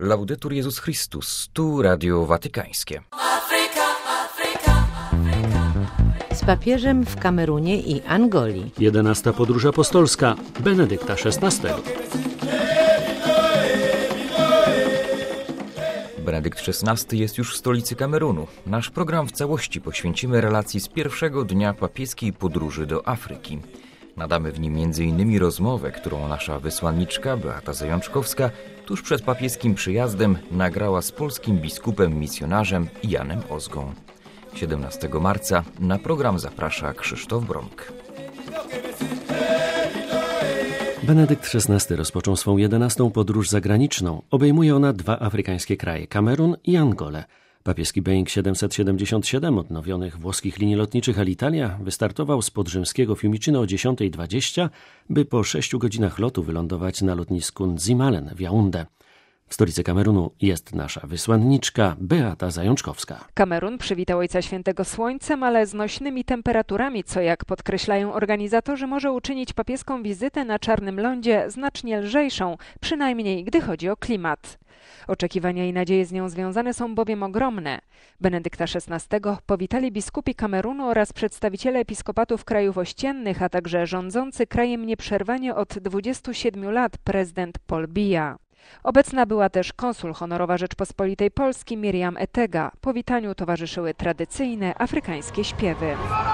Laudetur Jezus Chrystus, tu Radio Watykańskie. Z papieżem w Kamerunie i Angolii. 11. podróż apostolska Benedykta XVI. Benedykt XVI jest już w stolicy Kamerunu. Nasz program w całości poświęcimy relacji z pierwszego dnia papieskiej podróży do Afryki. Nadamy w nim m.in. rozmowę, którą nasza wysłanniczka Beata Zajączkowska tuż przed papieskim przyjazdem nagrała z polskim biskupem misjonarzem Janem Ozgą. 17 marca na program zaprasza Krzysztof Bromk. Benedykt XVI rozpoczął swą 11. podróż zagraniczną. Obejmuje ona 2 afrykańskie kraje, Kamerun i Angolę. Papieski Boeing 777 odnowionych włoskich linii lotniczych Alitalia wystartował spod rzymskiego Fiumicino o 10:20, by po 6 godzinach lotu wylądować na lotnisku Nzimalen w Yaoundé. W stolicy Kamerunu jest nasza wysłanniczka Beata Zajączkowska. Kamerun przywitał Ojca Świętego słońcem, ale znośnymi temperaturami, co jak podkreślają organizatorzy, może uczynić papieską wizytę na Czarnym Lądzie znacznie lżejszą, przynajmniej gdy chodzi o klimat. Oczekiwania i nadzieje z nią związane są bowiem ogromne. Benedykta XVI powitali biskupi Kamerunu oraz przedstawiciele episkopatów krajów ościennych, a także rządzący krajem nieprzerwanie od 27 lat prezydent Paul Biya. Obecna była też konsul honorowa Rzeczpospolitej Polski Miriam Etega. Powitaniu towarzyszyły tradycyjne afrykańskie śpiewy.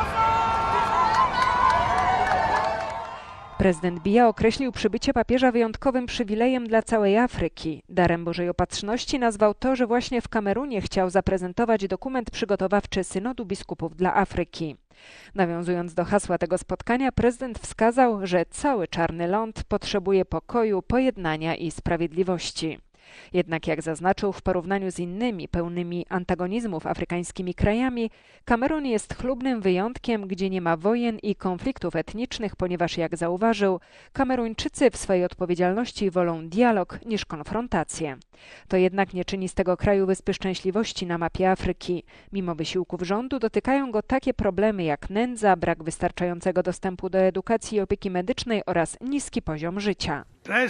Prezydent Biya określił przybycie papieża wyjątkowym przywilejem dla całej Afryki. Darem Bożej Opatrzności nazwał to, że właśnie w Kamerunie chciał zaprezentować dokument przygotowawczy Synodu Biskupów dla Afryki. Nawiązując do hasła tego spotkania, prezydent wskazał, że cały Czarny Ląd potrzebuje pokoju, pojednania i sprawiedliwości. Jednak jak zaznaczył, w porównaniu z innymi pełnymi antagonizmów afrykańskimi krajami, Kamerun jest chlubnym wyjątkiem, gdzie nie ma wojen i konfliktów etnicznych, ponieważ, jak zauważył, Kameruńczycy w swojej odpowiedzialności wolą dialog niż konfrontację. To jednak nie czyni z tego kraju wyspy szczęśliwości na mapie Afryki. Mimo wysiłków rządu dotykają go takie problemy jak nędza, brak wystarczającego dostępu do edukacji i opieki medycznej oraz niski poziom życia.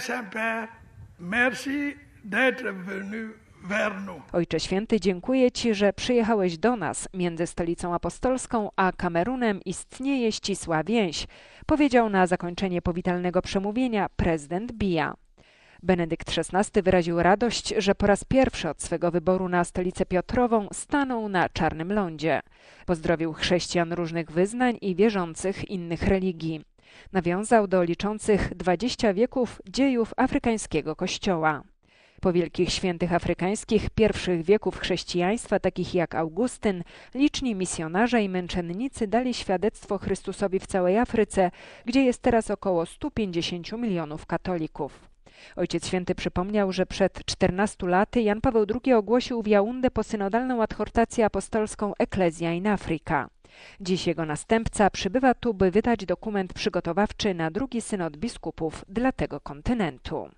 Ojcze Święty, dziękuję Ci, że przyjechałeś do nas. Między stolicą apostolską a Kamerunem istnieje ścisła więź, powiedział na zakończenie powitalnego przemówienia prezydent Biya. Benedykt XVI wyraził radość, że po raz pierwszy od swego wyboru na stolicę Piotrową stanął na Czarnym Lądzie. Pozdrowił chrześcijan różnych wyznań i wierzących innych religii. Nawiązał do liczących 20 wieków dziejów afrykańskiego kościoła. Po wielkich świętych afrykańskich pierwszych wieków chrześcijaństwa, takich jak Augustyn, liczni misjonarze i męczennicy dali świadectwo Chrystusowi w całej Afryce, gdzie jest teraz około 150 milionów katolików. Ojciec Święty przypomniał, że przed 14 laty Jan Paweł II ogłosił w Yaoundé posynodalną adhortację apostolską Ecclesia in Africa. Dziś jego następca przybywa tu, by wydać dokument przygotowawczy na drugi synod biskupów dla tego kontynentu.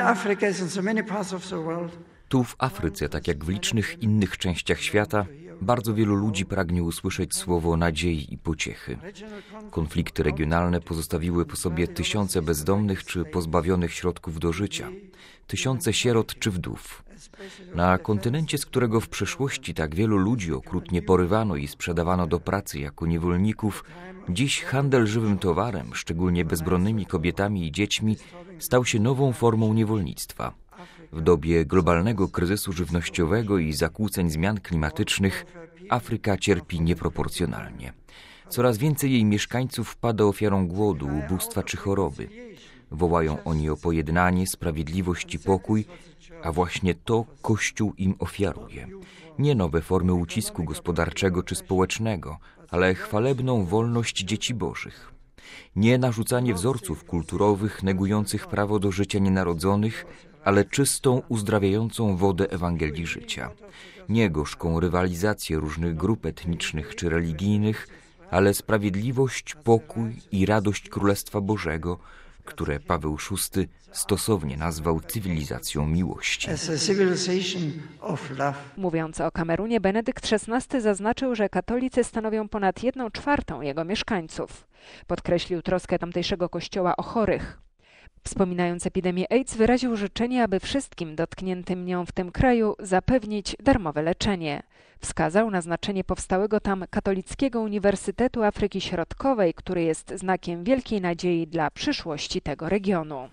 Tu w Afryce, tak jak w licznych innych częściach świata, bardzo wielu ludzi pragnie usłyszeć słowo nadziei i pociechy. Konflikty regionalne pozostawiły po sobie tysiące bezdomnych czy pozbawionych środków do życia, tysiące sierot czy wdów. Na kontynencie, z którego w przeszłości tak wielu ludzi okrutnie porywano i sprzedawano do pracy jako niewolników, dziś handel żywym towarem, szczególnie bezbronnymi kobietami i dziećmi, stał się nową formą niewolnictwa. W dobie globalnego kryzysu żywnościowego i zakłóceń zmian klimatycznych Afryka cierpi nieproporcjonalnie. Coraz więcej jej mieszkańców pada ofiarą głodu, ubóstwa czy choroby. Wołają oni o pojednanie, sprawiedliwość i pokój, a właśnie to Kościół im ofiaruje. Nie nowe formy ucisku gospodarczego czy społecznego, ale chwalebną wolność dzieci bożych. Nie narzucanie wzorców kulturowych negujących prawo do życia nienarodzonych, ale czystą, uzdrawiającą wodę Ewangelii życia. Nie gorzką rywalizację różnych grup etnicznych czy religijnych, ale sprawiedliwość, pokój i radość Królestwa Bożego, które Paweł VI stosownie nazwał cywilizacją miłości. Mówiąc o Kamerunie, Benedykt XVI zaznaczył, że katolicy stanowią ponad 1/4 jego mieszkańców. Podkreślił troskę tamtejszego kościoła o chorych. Wspominając epidemię AIDS, wyraził życzenie, aby wszystkim dotkniętym nią w tym kraju zapewnić darmowe leczenie. Wskazał na znaczenie powstałego tam Katolickiego Uniwersytetu Afryki Środkowej, który jest znakiem wielkiej nadziei dla przyszłości tego regionu.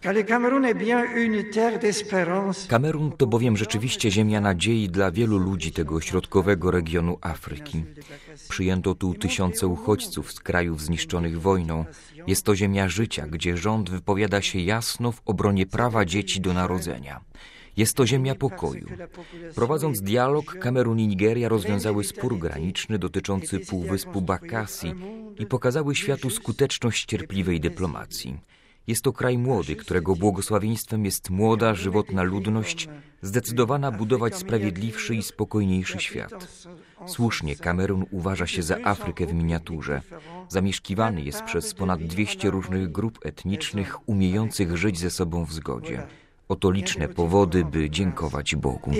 Kamerun to bowiem rzeczywiście ziemia nadziei dla wielu ludzi tego środkowego regionu Afryki. Przyjęto tu tysiące uchodźców z krajów zniszczonych wojną. Jest to ziemia życia, gdzie rząd wypowiada się jasno w obronie prawa dzieci do narodzenia. Jest to ziemia pokoju. Prowadząc dialog, Kamerun i Nigeria rozwiązały spór graniczny dotyczący półwyspu Bakassi i pokazały światu skuteczność cierpliwej dyplomacji. Jest to kraj młody, którego błogosławieństwem jest młoda, żywotna ludność, zdecydowana budować sprawiedliwszy i spokojniejszy świat. Słusznie Kamerun uważa się za Afrykę w miniaturze. Zamieszkiwany jest przez ponad 200 różnych grup etnicznych, umiejących żyć ze sobą w zgodzie. Oto liczne powody, by dziękować Bogu.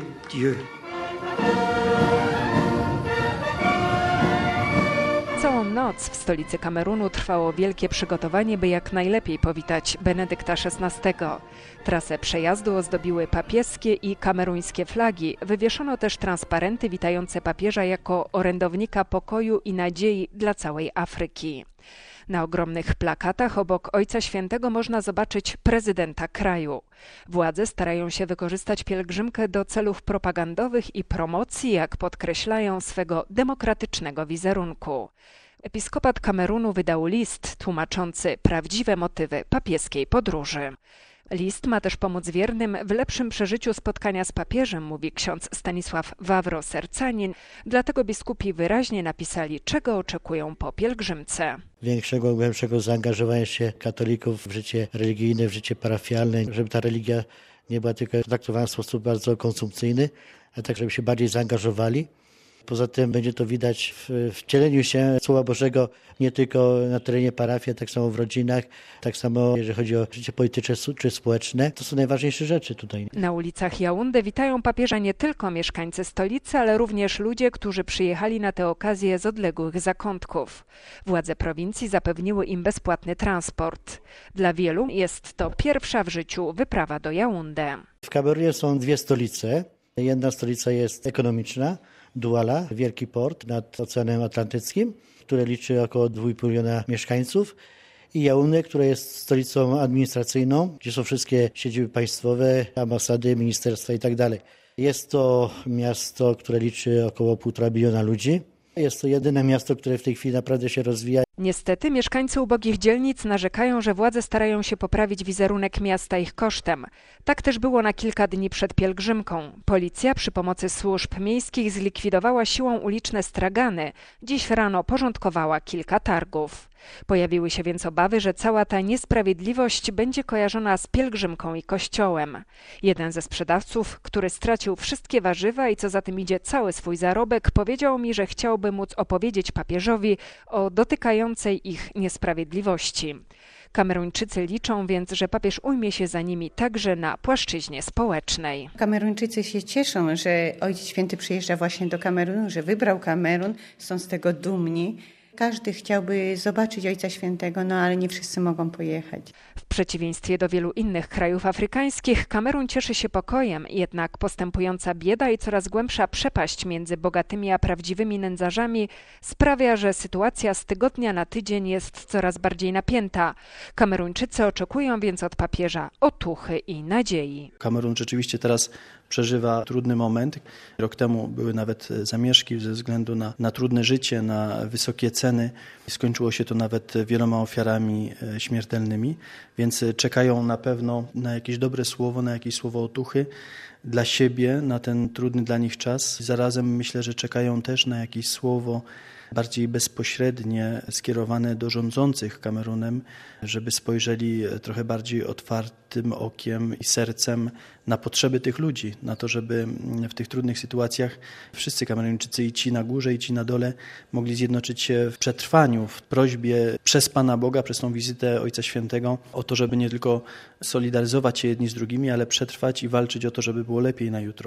Całą noc w stolicy Kamerunu trwało wielkie przygotowanie, by jak najlepiej powitać Benedykta XVI. Trasę przejazdu ozdobiły papieskie i kameruńskie flagi. Wywieszono też transparenty witające papieża jako orędownika pokoju i nadziei dla całej Afryki. Na ogromnych plakatach obok Ojca Świętego można zobaczyć prezydenta kraju. Władze starają się wykorzystać pielgrzymkę do celów propagandowych i promocji, jak podkreślają, swego demokratycznego wizerunku. Episkopat Kamerunu wydał list tłumaczący prawdziwe motywy papieskiej podróży. List ma też pomóc wiernym w lepszym przeżyciu spotkania z papieżem, mówi ksiądz Stanisław Wawro-Sercanin. Dlatego biskupi wyraźnie napisali, czego oczekują po pielgrzymce. Większego, głębszego zaangażowania się katolików w życie religijne, w życie parafialne, żeby ta religia nie była tylko traktowana w sposób bardzo konsumpcyjny, ale tak, żeby się bardziej zaangażowali. Poza tym będzie to widać w wcieleniu się Słowa Bożego nie tylko na terenie parafii, tak samo w rodzinach, tak samo jeżeli chodzi o życie polityczne czy społeczne. To są najważniejsze rzeczy tutaj. Na ulicach Jaunde witają papieża nie tylko mieszkańcy stolicy, ale również ludzie, którzy przyjechali na tę okazję z odległych zakątków. Władze prowincji zapewniły im bezpłatny transport. Dla wielu jest to pierwsza w życiu wyprawa do Jaunde. W Kamerunie są dwie stolice. Jedna stolica jest ekonomiczna, Douala, wielki port nad Oceanem Atlantyckim, który liczy około 2,5 miliona mieszkańców, i Jaunde, które jest stolicą administracyjną, gdzie są wszystkie siedziby państwowe, ambasady, ministerstwa itd. Jest to miasto, które liczy około 1,5 miliona ludzi. Jest to jedyne miasto, które w tej chwili naprawdę się rozwija. Niestety mieszkańcy ubogich dzielnic narzekają, że władze starają się poprawić wizerunek miasta ich kosztem. Tak też było na kilka dni przed pielgrzymką. Policja przy pomocy służb miejskich zlikwidowała siłą uliczne stragany. Dziś rano porządkowała kilka targów. Pojawiły się więc obawy, że cała ta niesprawiedliwość będzie kojarzona z pielgrzymką i kościołem. Jeden ze sprzedawców, który stracił wszystkie warzywa i co za tym idzie cały swój zarobek, powiedział mi, że chciałby móc opowiedzieć papieżowi o dotykającej ich niesprawiedliwości. Kameruńczycy liczą więc, że papież ujmie się za nimi także na płaszczyźnie społecznej. Kameruńczycy się cieszą, że Ojciec Święty przyjeżdża właśnie do Kamerunu, że wybrał Kamerun, są z tego dumni. Każdy chciałby zobaczyć Ojca Świętego, ale nie wszyscy mogą pojechać. W przeciwieństwie do wielu innych krajów afrykańskich, Kamerun cieszy się pokojem, jednak postępująca bieda i coraz głębsza przepaść między bogatymi a prawdziwymi nędzarzami sprawia, że sytuacja z tygodnia na tydzień jest coraz bardziej napięta. Kameruńczycy oczekują więc od papieża otuchy i nadziei. Kamerun rzeczywiście teraz przeżywa trudny moment. Rok temu były nawet zamieszki ze względu na trudne życie, na wysokie ceny. Skończyło się to nawet wieloma ofiarami śmiertelnymi, więc czekają na pewno na jakieś dobre słowo, na jakieś słowo otuchy dla siebie, na ten trudny dla nich czas. Zarazem myślę, że czekają też na jakieś słowo bardziej bezpośrednie skierowane do rządzących Kamerunem, żeby spojrzeli trochę bardziej otwartym okiem i sercem na potrzeby tych ludzi, na to, żeby w tych trudnych sytuacjach wszyscy Kameruńczycy, i ci na górze, i ci na dole, mogli zjednoczyć się w przetrwaniu, w prośbie przez Pana Boga, przez tą wizytę Ojca Świętego, o to, żeby nie tylko solidaryzować się jedni z drugimi, ale przetrwać i walczyć o to, żeby było lepiej na jutro.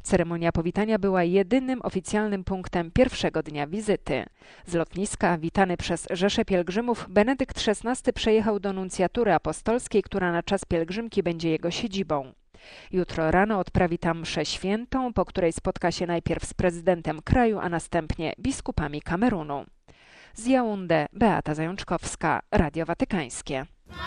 Ceremonia powitania była jedynym oficjalnym punktem pierwszego dnia wizyty. Z lotniska, witany przez rzesze pielgrzymów, Benedykt XVI przejechał do nuncjatury apostolskiej, która na czas pielgrzymki będzie jego siedzibą. Jutro rano odprawi tam mszę świętą, po której spotka się najpierw z prezydentem kraju, a następnie biskupami Kamerunu. Z Jaounde, Beata Zajączkowska, Radio Watykańskie.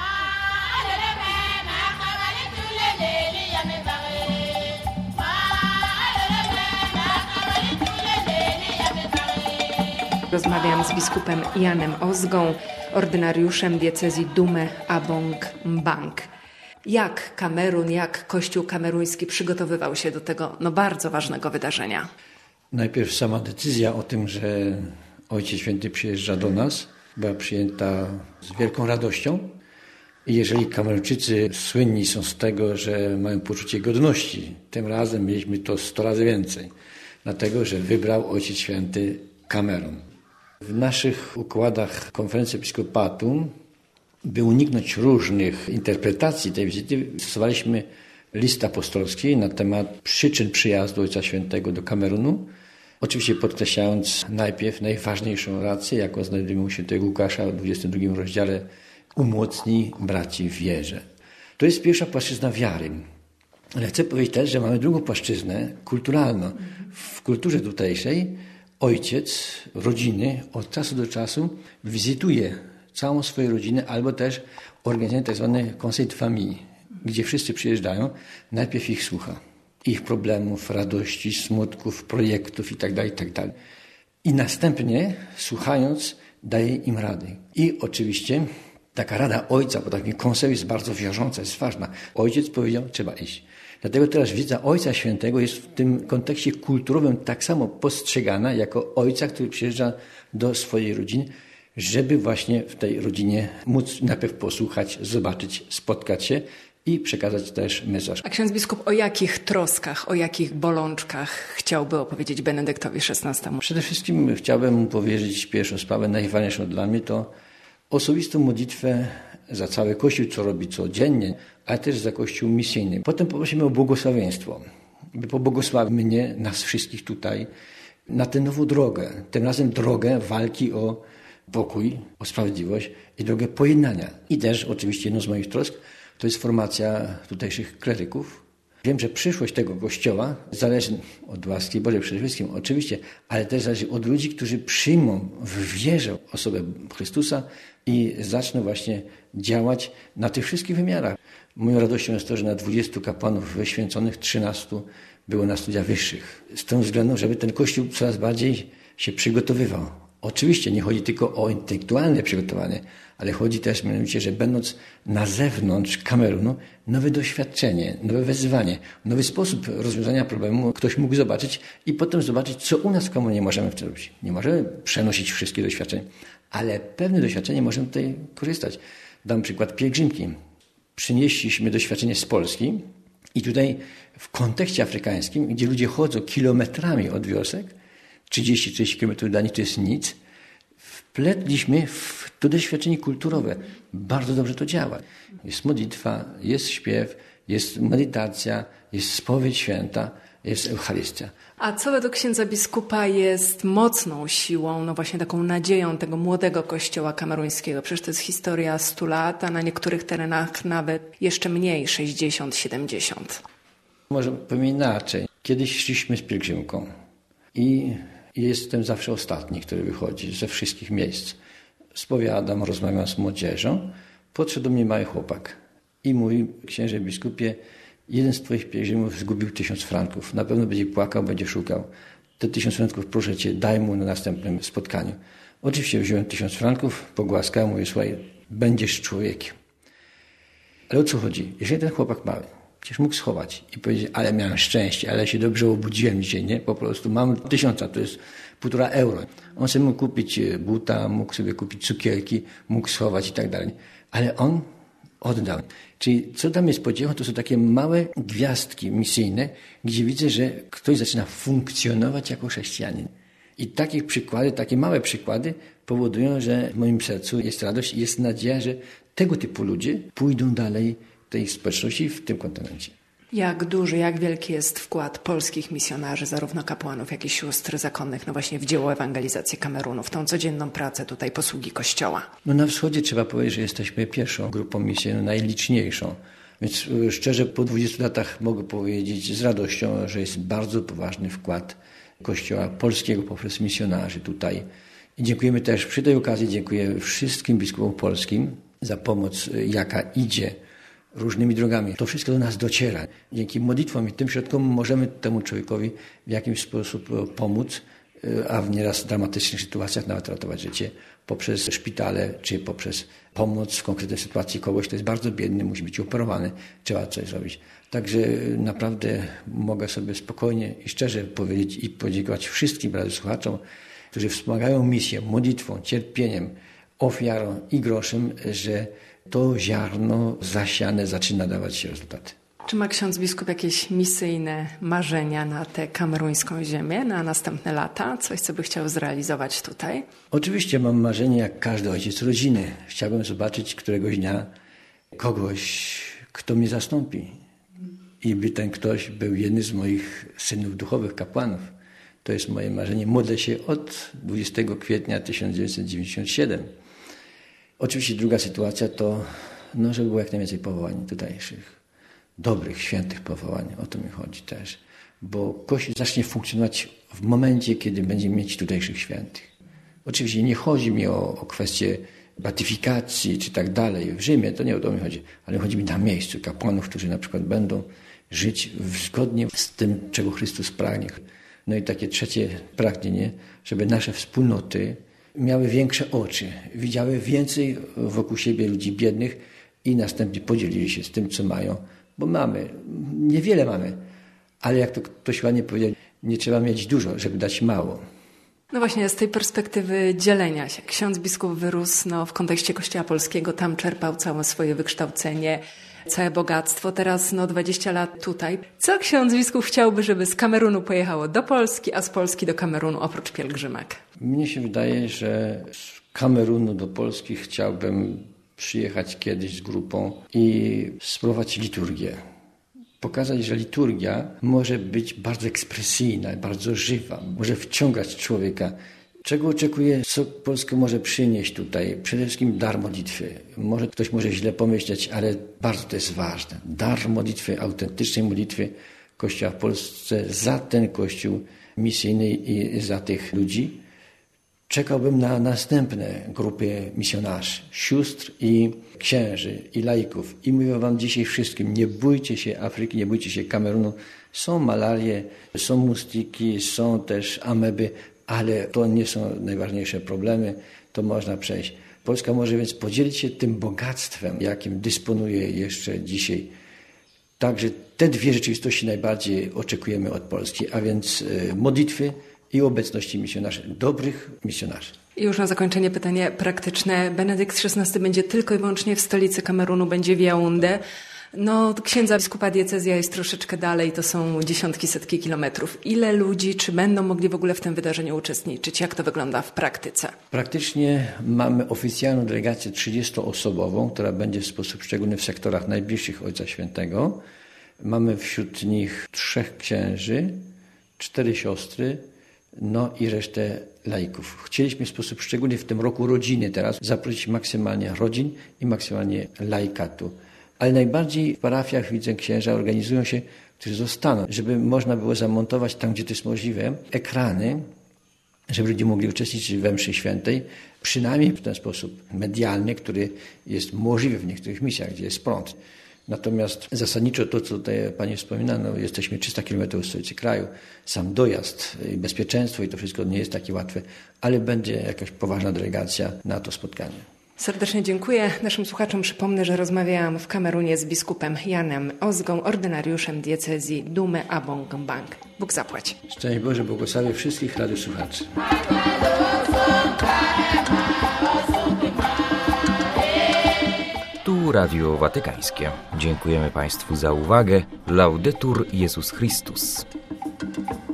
Rozmawiam z biskupem Janem Ozgą, ordynariuszem diecezji Dumę-Abong-Mbang. Jak Kamerun, jak Kościół kameruński przygotowywał się do tego bardzo ważnego wydarzenia? Najpierw sama decyzja o tym, że Ojciec Święty przyjeżdża do nas, była przyjęta z wielką radością. I jeżeli Kameruńczycy słynni są z tego, że mają poczucie godności, tym razem mieliśmy to 100 razy więcej, dlatego że wybrał Ojciec Święty Kamerun. W naszych układach konferencji episkopatu, by uniknąć różnych interpretacji tej wizyty, stosowaliśmy list apostolski na temat przyczyn przyjazdu Ojca Świętego do Kamerunu. Oczywiście podkreślając najpierw najważniejszą rację, jaką znajdujemy u świętego Łukasza w 22 rozdziale, umocni braci w wierze. To jest pierwsza płaszczyzna wiary. Ale chcę powiedzieć też, że mamy drugą płaszczyznę kulturalną. W kulturze tutejszej ojciec rodziny od czasu do czasu wizytuje całą swoją rodzinę albo też organizuje tak zwany conseil de famille, gdzie wszyscy przyjeżdżają, najpierw ich słucha. Ich problemów, radości, smutków, projektów itd. I następnie, słuchając, daje im rady. I oczywiście taka rada ojca, bo taki conseil jest bardzo wiążąca, jest ważna. Ojciec powiedział, trzeba iść. Dlatego teraz wiedza Ojca Świętego jest w tym kontekście kulturowym tak samo postrzegana jako ojca, który przyjeżdża do swojej rodziny, żeby właśnie w tej rodzinie móc najpierw posłuchać, zobaczyć, spotkać się i przekazać też mesaż. A ksiądz biskup o jakich troskach, o jakich bolączkach chciałby opowiedzieć Benedyktowi XVI? Przede wszystkim chciałbym mu powiedzieć pierwszą sprawę, najważniejszą dla mnie to osobistą modlitwę za cały Kościół, co robi codziennie, ale też za Kościół misyjny. Potem poprosimy o błogosławieństwo, by pobłogosławił mnie, nas wszystkich tutaj, na tę nową drogę. Tym razem drogę walki o pokój, o sprawiedliwość i drogę pojednania. I też oczywiście jedną z moich trosk to jest formacja tutejszych kleryków. Wiem, że przyszłość tego Kościoła zależy od łaski Bożej przede wszystkim, oczywiście, ale też zależy od ludzi, którzy przyjmą w wierze osobę Chrystusa i zaczną właśnie działać na tych wszystkich wymiarach. Moją radością jest to, że na 20 kapłanów wyświęconych 13 było na studiach wyższych. Z tym względu, żeby ten Kościół coraz bardziej się przygotowywał. Oczywiście nie chodzi tylko o intelektualne przygotowanie, ale chodzi też mianowicie, że będąc na zewnątrz Kamerunu, nowe doświadczenie, nowe wezwanie, nowy sposób rozwiązania problemu ktoś mógł zobaczyć i potem zobaczyć, co u nas w Kamerunie możemy w tym robić. Nie możemy przenosić wszystkich doświadczeń, ale pewne doświadczenie możemy tutaj korzystać. Dam przykład pielgrzymki. Przynieśliśmy doświadczenie z Polski i tutaj w kontekście afrykańskim, gdzie ludzie chodzą kilometrami od wiosek, 30-40 km dla nich to jest nic, wpletliśmy w to doświadczenie kulturowe. Bardzo dobrze to działa. Jest modlitwa, jest śpiew, jest medytacja, jest spowiedź święta, jest Eucharystia. A co według księdza biskupa jest mocną siłą, właśnie taką nadzieją tego młodego kościoła kameruńskiego? Przecież to jest historia 100 lat, a na niektórych terenach nawet jeszcze mniej, 60, 70. Może powiem inaczej. Kiedyś szliśmy z pielgrzymką i jestem zawsze ostatni, który wychodzi ze wszystkich miejsc. Spowiadam, rozmawiam z młodzieżą. Podszedł do mnie mały chłopak i mówi: księże biskupie, jeden z twoich pielgrzymów zgubił 1000 franków. Na pewno będzie płakał, będzie szukał. Te 1000 franków proszę cię, daj mu na następnym spotkaniu. Oczywiście wziąłem 1000 franków, pogłaskałem, mówię: słuchaj, będziesz człowiekiem. Ale o co chodzi? Jeżeli ten chłopak mały, przecież mógł schować i powiedzieć: ale miałem szczęście, ale się dobrze obudziłem dzisiaj, nie? Po prostu mam 1000, to jest 1,5 euro. On sobie mógł kupić buta, mógł sobie kupić cukierki, mógł schować i tak dalej. Ale on oddał. Czyli co dla mnie jest podziewą, to są takie małe gwiazdki misyjne, gdzie widzę, że ktoś zaczyna funkcjonować jako chrześcijanin. I takie przykłady, takie małe przykłady powodują, że w moim sercu jest radość i jest nadzieja, że tego typu ludzie pójdą dalej w tej społeczności, w tym kontynencie. Jak duży, jak wielki jest wkład polskich misjonarzy, zarówno kapłanów, jak i sióstr zakonnych, no właśnie w dzieło ewangelizacji Kamerunu, w tą codzienną pracę tutaj posługi Kościoła? No na wschodzie trzeba powiedzieć, że jesteśmy pierwszą grupą misyjną, najliczniejszą. Więc szczerze po 20 latach mogę powiedzieć z radością, że jest bardzo poważny wkład Kościoła polskiego poprzez misjonarzy tutaj. I dziękujemy też przy tej okazji, dziękuję wszystkim biskupom polskim za pomoc, jaka idzie różnymi drogami. To wszystko do nas dociera. Dzięki modlitwom i tym środkom możemy temu człowiekowi w jakimś sposób pomóc, a w nieraz dramatycznych sytuacjach nawet ratować życie poprzez szpitale, czy poprzez pomoc w konkretnej sytuacji kogoś, kto jest bardzo biedny, musi być operowany, trzeba coś zrobić. Także naprawdę mogę sobie spokojnie i szczerze powiedzieć i podziękować wszystkim radiosłuchaczom, którzy wspomagają misję modlitwą, cierpieniem, ofiarą i groszem, że to ziarno zasiane zaczyna dawać się rezultaty. Czy ma ksiądz biskup jakieś misyjne marzenia na tę kameruńską ziemię, na następne lata? Coś, co by chciał zrealizować tutaj? Oczywiście mam marzenie, jak każdy ojciec rodziny. Chciałbym zobaczyć któregoś dnia kogoś, kto mnie zastąpi. I by ten ktoś był jednym z moich synów duchowych, kapłanów. To jest moje marzenie. Modlę się od 20 kwietnia 1997. Oczywiście druga sytuacja to, żeby było jak najwięcej powołań tutejszych. Dobrych, świętych powołań. O to mi chodzi też. Bo Kościół zacznie funkcjonować w momencie, kiedy będziemy mieć tutejszych świętych. Oczywiście nie chodzi mi o kwestię beatyfikacji czy tak dalej w Rzymie, to nie o to mi chodzi, ale chodzi mi na miejscu kapłanów, którzy na przykład będą żyć zgodnie z tym, czego Chrystus pragnie. No i takie trzecie pragnienie, żeby nasze wspólnoty miały większe oczy, widziały więcej wokół siebie ludzi biednych i następnie podzielili się z tym, co mają, bo niewiele mamy, ale jak to ktoś ładnie powiedział, nie trzeba mieć dużo, żeby dać mało. No właśnie, z tej perspektywy dzielenia się. Ksiądz biskup wyrósł w kontekście Kościoła Polskiego, tam czerpał całe swoje wykształcenie, całe bogactwo. Teraz 20 lat tutaj. Co ksiądz biskup chciałby, żeby z Kamerunu pojechało do Polski, a z Polski do Kamerunu oprócz pielgrzymek? Mnie się wydaje, że z Kamerunu do Polski chciałbym przyjechać kiedyś z grupą i spróbować liturgię. Pokazać, że liturgia może być bardzo ekspresyjna, bardzo żywa, może wciągać człowieka. Czego oczekuję, co Polska może przynieść tutaj? Przede wszystkim dar modlitwy. Może ktoś może źle pomyśleć, ale bardzo to jest ważne. Dar modlitwy, autentycznej modlitwy Kościoła w Polsce za ten Kościół misyjny i za tych ludzi. Czekałbym na następne grupy misjonarzy, sióstr i księży i laików. I mówię wam dzisiaj wszystkim, nie bójcie się Afryki, nie bójcie się Kamerunu. Są malarie, są mustiki, są też ameby, ale to nie są najważniejsze problemy, to można przejść. Polska może więc podzielić się tym bogactwem, jakim dysponuje jeszcze dzisiaj. Także te dwie rzeczywistości najbardziej oczekujemy od Polski, a więc modlitwy i obecności misjonarzy, dobrych misjonarzy. I już na zakończenie pytanie praktyczne. Benedykt XVI będzie tylko i wyłącznie w stolicy Kamerunu, będzie w Jaunde. Księdza biskupa diecezja jest troszeczkę dalej, to są dziesiątki, setki kilometrów. Ile ludzi, czy będą mogli w ogóle w tym wydarzeniu uczestniczyć? Jak to wygląda w praktyce? Praktycznie mamy oficjalną delegację 30-osobową, która będzie w sposób szczególny w sektorach najbliższych Ojca Świętego. Mamy wśród nich 3 księży, 4 siostry, i resztę laików. Chcieliśmy w sposób szczególny w tym roku rodziny teraz zaprosić maksymalnie rodzin i maksymalnie laikatu. Ale najbardziej w parafiach, widzę, księża organizują się, którzy zostaną, żeby można było zamontować tam, gdzie to jest możliwe, ekrany, żeby ludzie mogli uczestniczyć we mszy świętej, przynajmniej w ten sposób medialny, który jest możliwy w niektórych misjach, gdzie jest prąd. Natomiast zasadniczo to, co tutaj Pani wspominano, jesteśmy 300 km od stolicy kraju, sam dojazd i bezpieczeństwo i to wszystko nie jest takie łatwe, ale będzie jakaś poważna delegacja na to spotkanie. Serdecznie dziękuję. Naszym słuchaczom przypomnę, że rozmawiałam w Kamerunie z biskupem Janem Ozgą, ordynariuszem diecezji Dumy Abong Mbang. Bóg zapłać. Szczęść Boże, błogosławię wszystkich radiosłuchaczy. Tu Radio Watykańskie. Dziękujemy Państwu za uwagę. Laudetur Jezus Chrystus.